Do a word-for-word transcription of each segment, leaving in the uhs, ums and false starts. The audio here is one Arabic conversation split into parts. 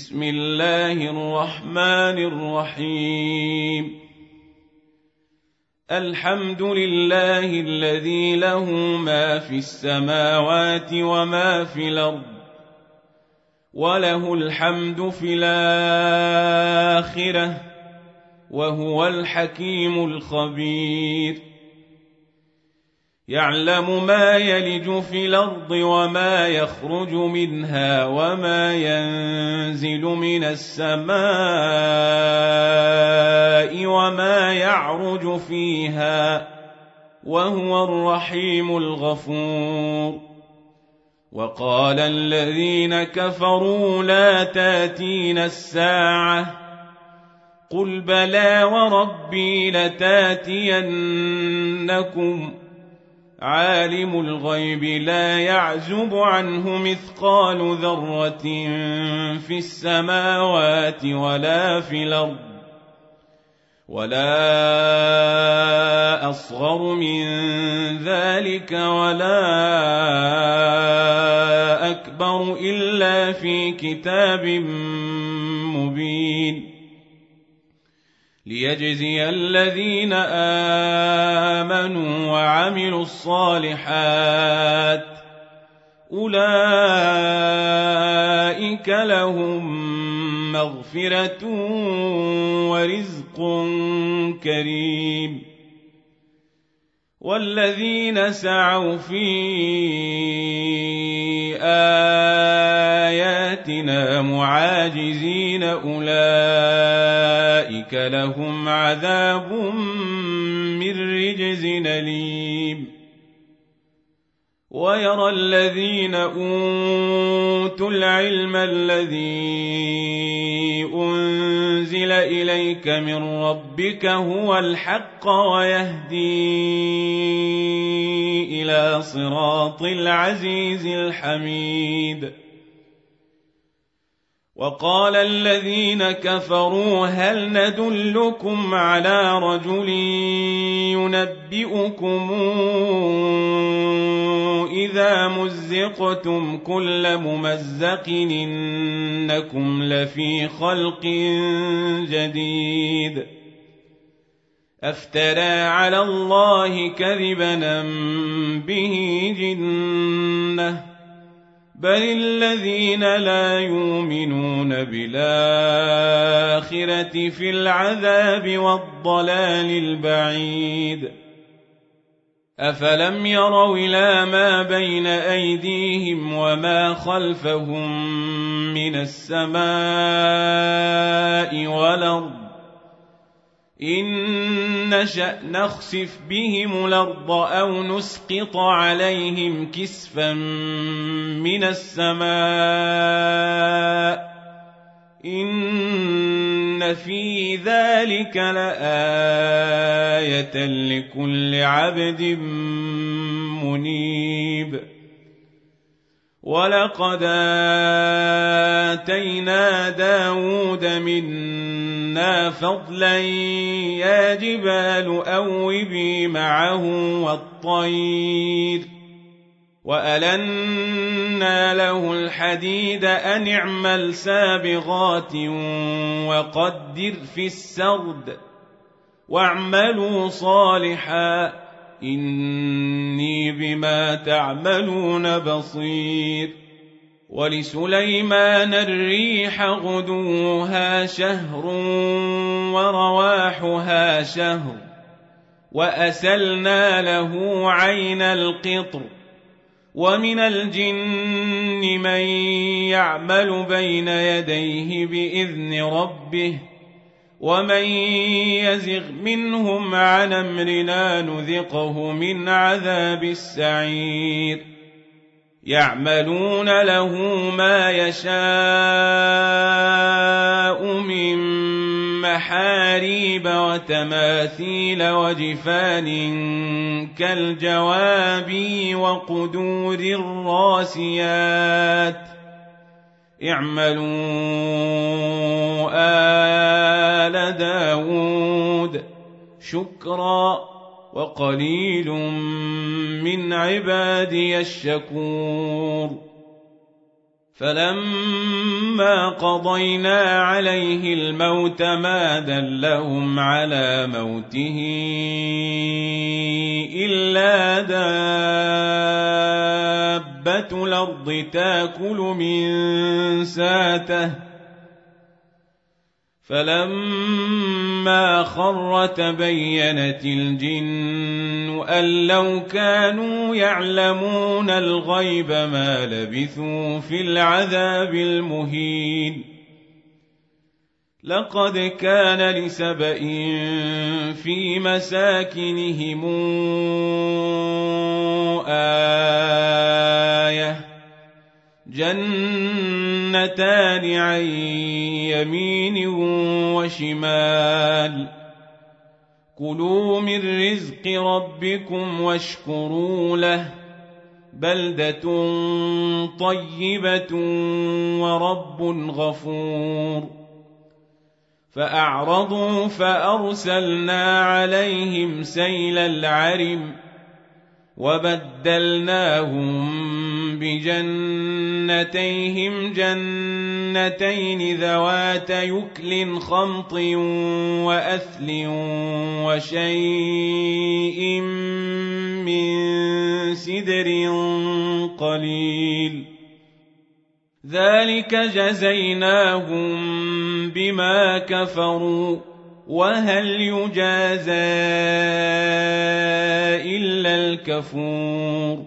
بسم الله الرحمن الرحيم الحمد لله الذي له ما في السماوات وما في الأرض وله الحمد في الآخرة وهو الحكيم الخبير يعلم ما يلج في الأرض وما يخرج منها وما ينزل من السماء وما يعرج فيها وهو الرحيم الغفور وقال الذين كفروا لا تاتينا الساعة قل بلى وربي لتاتينكم عالم الغيب لا يعزب عنه مثقال ذرة في السماوات ولا في الأرض ولا أصغر من ذلك ولا أكبر إلا في كتاب مبين ليجزي الذين آمنوا وعملوا الصالحات أولئك لهم مغفرة ورزق كريم والذين سعوا في آياتنا معاجزين أولئك لهم عذاب من رجز أليم ويرى الذين أوتوا العلم الذي أنزل إليك من ربك هو الحق ويهدي إلى صراط العزيز الحميد وقال الذين كفروا هل ندلكم على رجل ينبئكم إذا مزقتم كل ممزق إنكم لفي خلق جديد أفترى على الله كذبا أم به جنة بل الذين لا يؤمنون بالآخرة في العذاب والضلال البعيد أفلم يروا إلى ما بين أيديهم وما خلفهم من السماء والأرض إن نشأ نخسف بهم الأرض أو نسقط عليهم كسفا من السماء إن في ذلك لآية لكل عبد منيب ولقد آتينا داود منا فضلا يا جبال أوبي معه والطير وألنا له الحديد أن اعمل سابغات وقدر في السرد واعملوا صالحا إني بما تعملون بصير ولسليمان الريح غدوها شهر ورواحها شهر وأسلنا له عين القطر ومن الجن من يعمل بين يديه بإذن ربه ومن يزغ منهم عن أمرنا نذقه من عذاب السعير يعملون له ما يشاء من محاريب وتماثيل وجفان كالجواب وقدور الراسيات اعملوا آل داود شكرا وقليل من عبادي الشكور فلما قضينا عليه الموت ما دلهم على موته إلا دابة الأرض تأكل من ساته فلما خر تبينت الجن أن لو كانوا يعلمون الغيب ما لبثوا في العذاب المهين لقد كان لسبإ في مساكنهم آية جنتان عن يمين وشمال كلوا من رزق ربكم واشكروا له بلدة طيبة ورب غفور فأعرضوا فأرسلنا عليهم سيل العرم وبدلناهم بجنتيهم جنتين ذوات يكل خمط وأثل وشيء من سدر قليل ذلك جزيناهم بما كفروا وهل يجازى إلا الكفور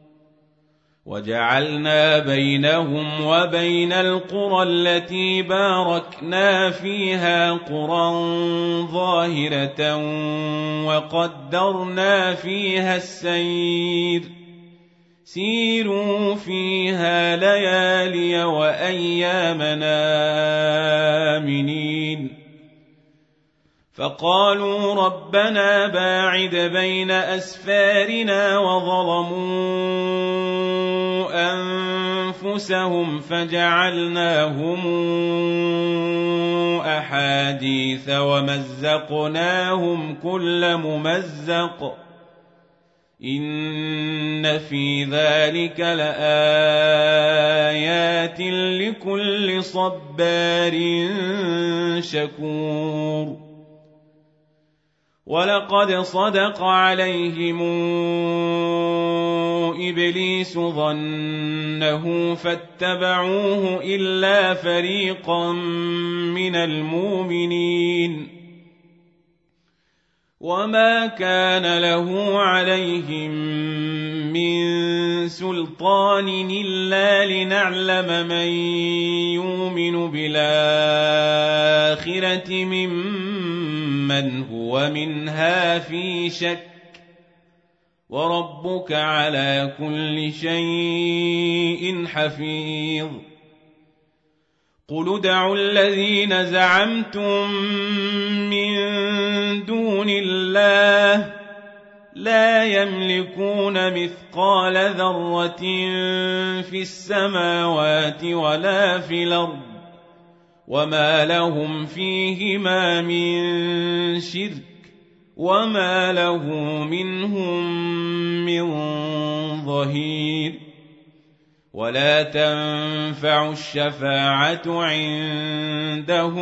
وجعلنا بينهم وبين القرى التي باركنا فيها قرى ظاهرة وقدرنا فيها السير سيروا فيها ليالي وأيامنا آمنين فقالوا ربنا باعد بين أسفارنا وظلموا أنفسهم فجعلناهم أحاديث ومزقناهم كل ممزق إن في ذلك لآيات لكل صبار شكور ولقد صدق عليهم إبليس ظنه فاتبعوه إلا فريقا من المؤمنين وما كان له عليهم من سلطان إلا لنعلم من يؤمن بالآخرة ممن هو منها في شك وربك على كل شيء حفيظ قل ادعوا الذين زعمتم من دون الله لا يملكون مثقال ذرة في السماوات ولا في الأرض وما لهم فيهما من شرك وما له منهم من ظهير ولا تنفع الشفاعة عنده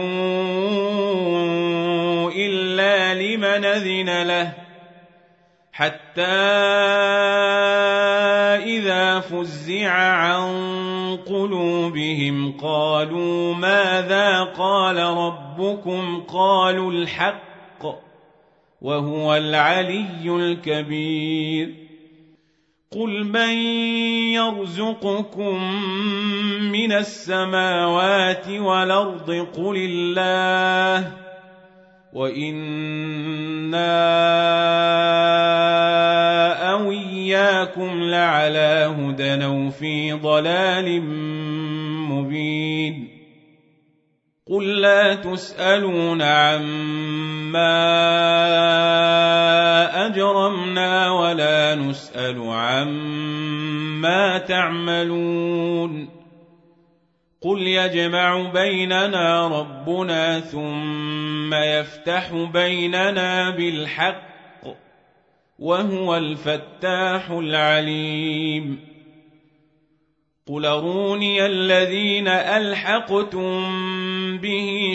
إلا لمن أذن له حتى إذا فزع عن قلوبهم قالوا ماذا قال ربكم قالوا الحق وهو العلي الكبير قل من يرزقكم من السماوات والأرض قل الله وإنا أو إياكم لعلى هدى أو في ضلال مبين قل لا تسألون عما أجرمنا ولا نسأل عما تعملون قل يجمع بيننا ربنا ثم يفتح بيننا بالحق وهو الفتاح العليم قل أروني الذين ألحقتم به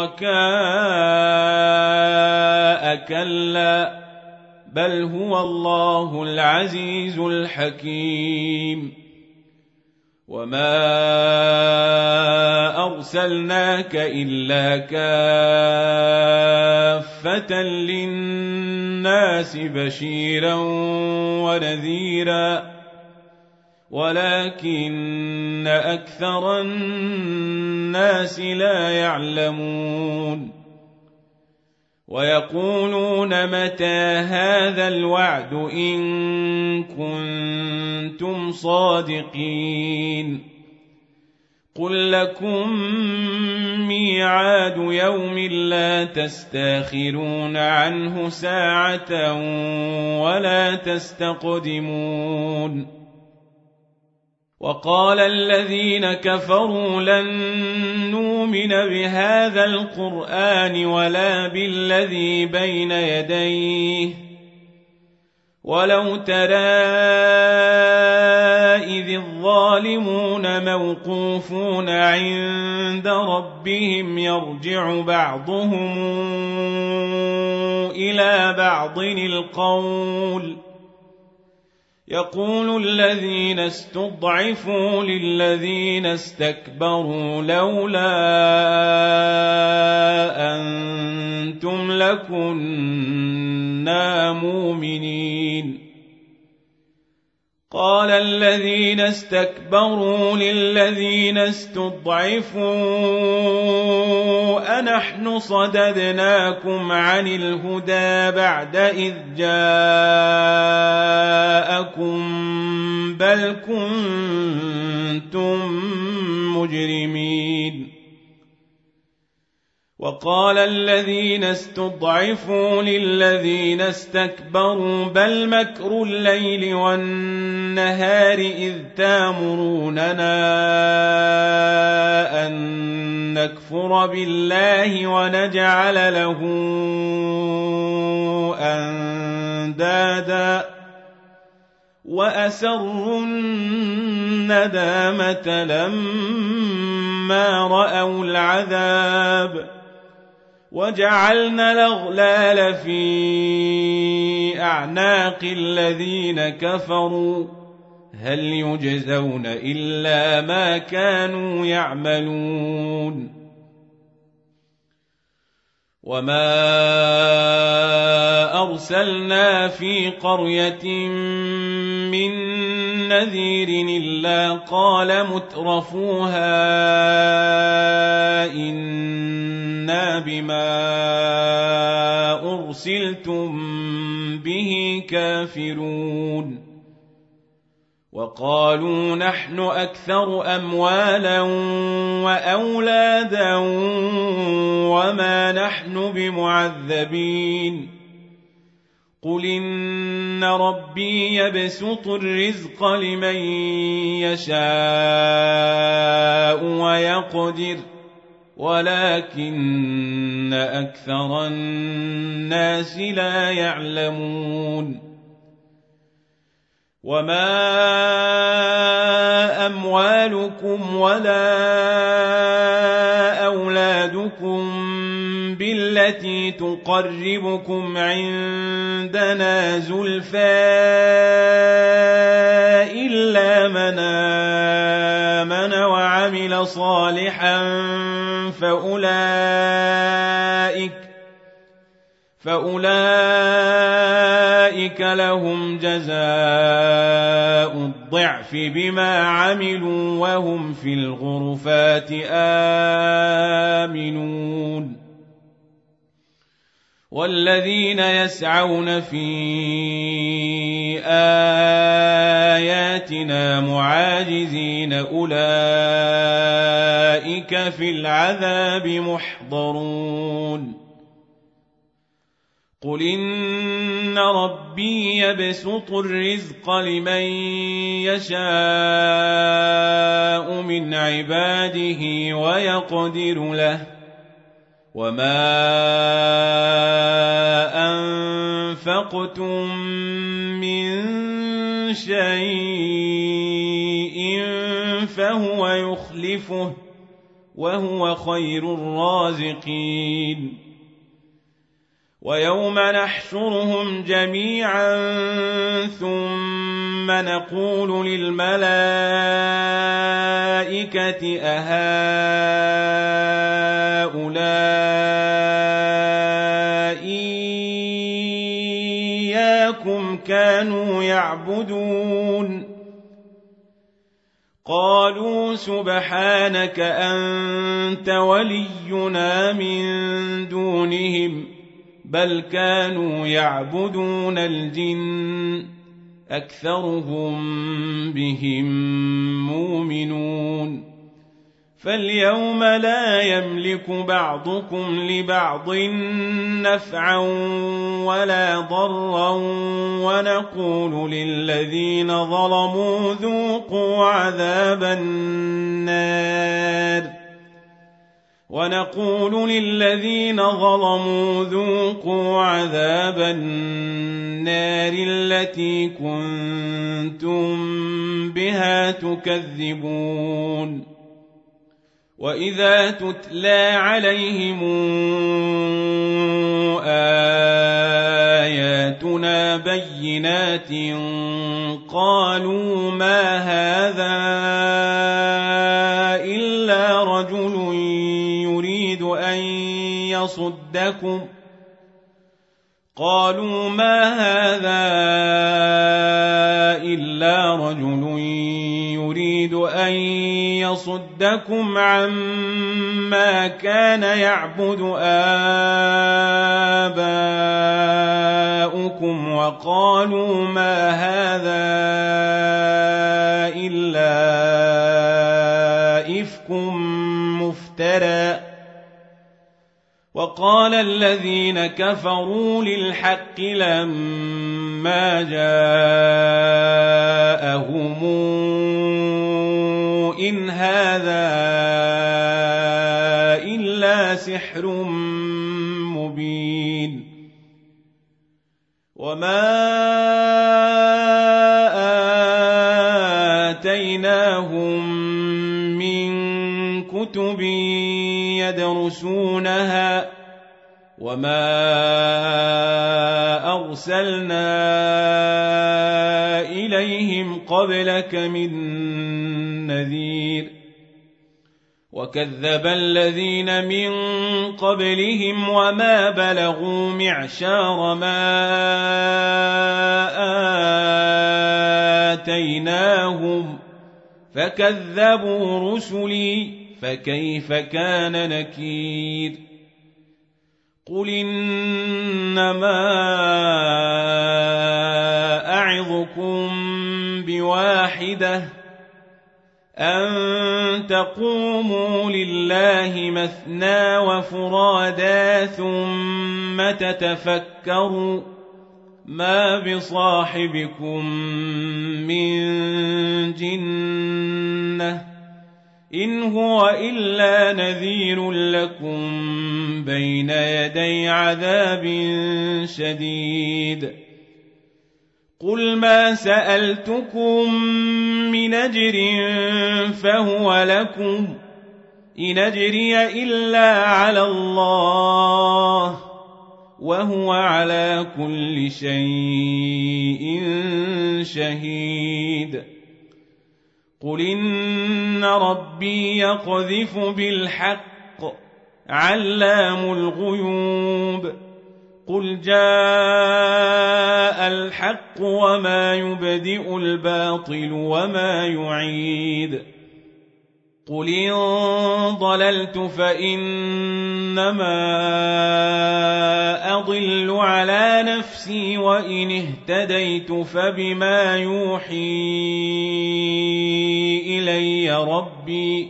شركاء كلا بل هو الله العزيز الحكيم وما أرسلناك إلا كافة للناس بشيرا ونذيرا ولكن أكثر الناس لا يعلمون ويقولون متى هذا الوعد إن كنتم صادقين قل لكم ميعاد يوم لا تستاخرون عنه ساعة ولا تستقدمون وقال الذين كفروا لن نؤمن بهذا القرآن ولا بالذي بين يديه ولو ترى إذ الظالمون موقوفون عند ربهم يرجع بعضهم إلى بعض القول يقول الذين استضعفوا للذين استكبروا لولا أنتم لكنا مؤمنين قال الذين استكبروا للذين استضعفوا أنحن صددناكم عن الهدى بعد إذ جاءكم بل كنتم مجرمين وقال الذين استضعفوا للذين استكبروا بل مكر الليل والنهار إذ تامروننا أن نكفر بالله ونجعل له أندادا وأسروا الندامة لما رأوا العذاب وجعلنا الأغلال في أعناق الذين كفروا هل يجزون إلا ما كانوا يعملون وما أرسلنا في قرية من نذير إلا قال مترفوها إنا بما أرسلتم به كافرون وقالوا نحن أكثر أموالا وأولادا وما نحن بمعذبين قل إن ربي يبسط الرزق لمن يشاء ويقدر ولكن أكثر الناس لا يعلمون وما أموالكم ولا أولادكم بالتي تقربكم عندنا زلفى إلا من آمن وعمل صالحا فأولئك فأولئك لهم جزاء الضعف بما عملوا وهم في الغرفات آمنون والذين يسعون في آياتنا معاجزين أولئك في العذاب محضرون قل إن ربي يبسط الرزق لمن يشاء من عباده ويقدر له وما أنفقتم من شيء فهو يخلفه وهو خير الرازقين ويوم نحشرهم جميعا ثم نقول للملائكة أهؤلاء إياكم كانوا يعبدون قالوا سبحانك أنت ولينا من دونهم بل كانوا يعبدون الجن أكثرهم بهم مؤمنون فاليوم لا يملك بعضكم لبعض نفعا ولا ضرا ونقول للذين ظلموا ذوقوا عذاب النار ونقول للذين ظلموا ذوقوا عذاب النار التي كنتم بها تكذبون وإذا تتلى عليهم آياتنا بينات قالوا ما هذا إلا رجل يريد أن يصدكم قالوا ما هذا إلا رجل يريد أن يصدكم عما كان يعبد آباؤكم وقالوا ما هذا إلا إفك مفترى وقال الذين كفروا للحق لما جاءهم إن هذا إلا سحر مبين وما آتيناهم من كتب يدرسونها وما أرسلنا إليهم قبلك من نذير وكذب الذين من قبلهم وما بلغوا معشار ما آتيناهم فكذبوا رسلي فكيف كان نكير قل إنما أعظكم بواحدة أن تقوموا لله مثنى وفرادا ثم تتفكروا ما بصاحبكم من جنة إن هو إلا نذير لكم بين يدي عذاب شديد قل ما سألتكم من أجر فهو لكم إن أجري إلا على الله وهو على كل شيء شهيد قل إن ربي يقذف بالحق علام الغيوب قل جاء الحق وما يبدئ الباطل وما يعيد قل إن ضللت فإنما أضل على نفسي وإن اهتديت فبما يوحي إلي ربي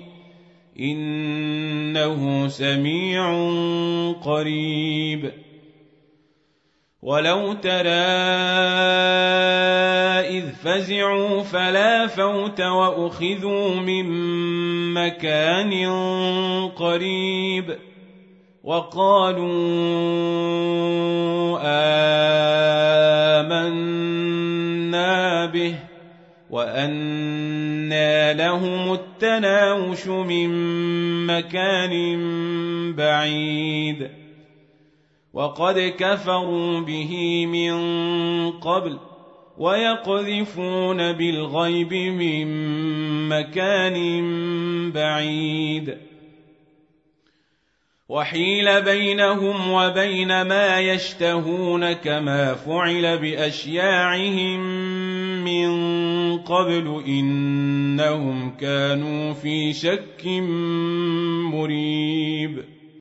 إنه سميع قريب ولو ترى إذ فزعوا فلا فوت وأخذوا من مكان قريب وقالوا آمنا به وأن أنى لهم التناوش من مكان بعيد وقد كفروا به من قبل ويقذفون بالغيب من مكان بعيد وحيل بينهم وبين ما يشتهون كما فعل بأشياعهم من قبل إنهم كانوا في شك مريب